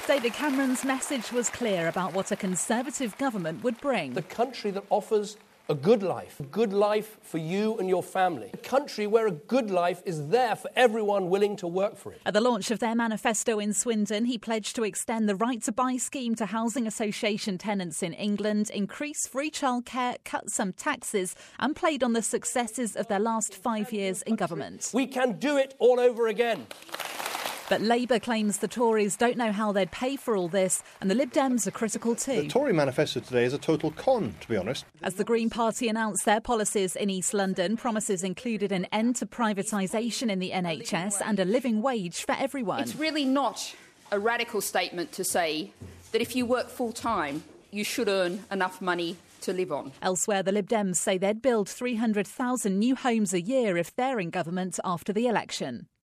David Cameron's message was clear about what a Conservative government would bring. The country that offers a good life for you and your family. A country where a good life is there for everyone willing to work for it. At the launch of their manifesto in Swindon, he pledged to extend the Right to Buy scheme to housing association tenants in England, increase free childcare, cut some taxes, and played on the successes of their last 5 years in government. We can do it all over again. But Labour claims the Tories don't know how they'd pay for all this, and the Lib Dems are critical too. The Tory manifesto today is a total con, to be honest. As the Green Party announced their policies in East London, promises included an end to privatisation in the NHS and a living wage for everyone. It's really not a radical statement to say that if you work full-time, you should earn enough money to live on. Elsewhere, the Lib Dems say they'd build 300,000 new homes a year if they're in government after the election.